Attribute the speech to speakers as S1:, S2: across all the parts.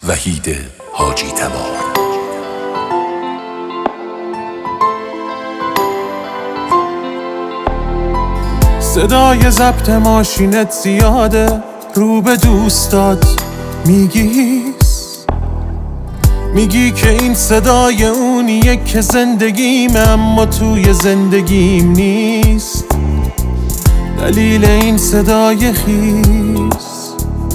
S1: وحید حاجی تبار.
S2: صدای ضبط ماشینت زیاده، رو به دوستات میگی که این صدای اونیه که زندگیمه، اما توی زندگیم نیست. دلیل این صدای خیس،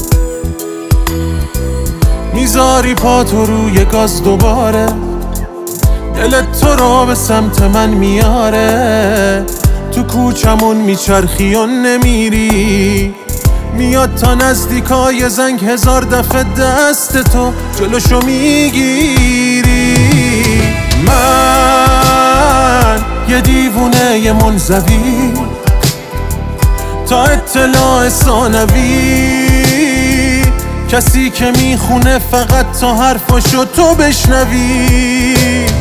S2: میذاری پاتو روی گاز دوباره، دلت تو رو به سمت من میاره. تو کوچمون میچرخی و نمیری، میاد تا نزدیکای زنگ، 1000 دفعه دست تو جلوشو میگیری. من یه دیوونه منزوی، تا اطلاع ثانوی، کسی که میخونه فقط تا حرفاشو تو بشنوی.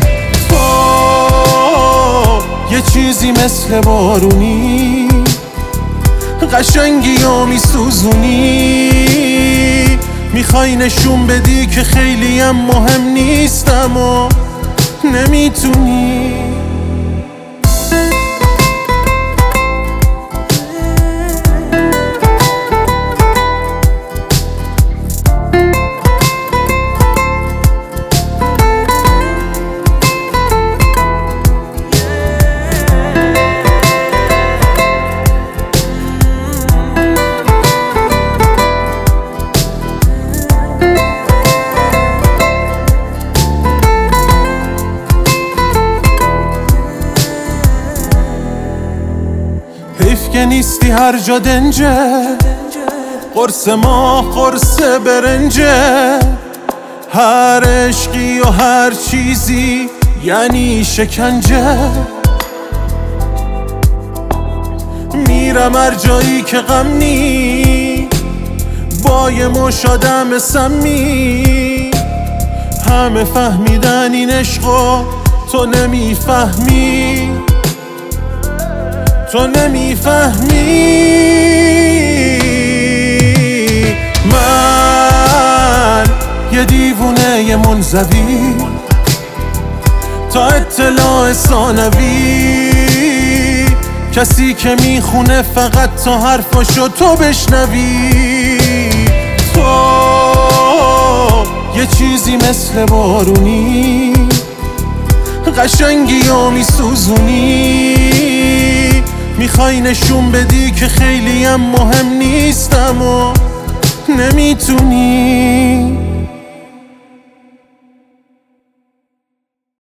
S2: یه چیزی مثل بارونی، قشنگی و میسوزونی، میخوای نشون بدی که خیلی هم مهم نیستم و نمیتونی. حیف که نیستی هر جا دنجه، قرص ما قرص برنجه. هر عشقی و هر چیزی یعنی شکنجه. میرم هر جایی که غم نی، با یه مش آدم سمی. همه فهمیدن این عشقو، تو نمیفهمی، تو نمیفهمی. من یه دیوونه منزوی، تا اطلاع ثانوی، کسی که میخونه فقط تا حرفاشو تو بشنوی. تو یه چیزی مثل بارونی، قشنگی و میسوزونی، میخوای نشون بدی که خیلی هم مهم نیستم و نمیتونی.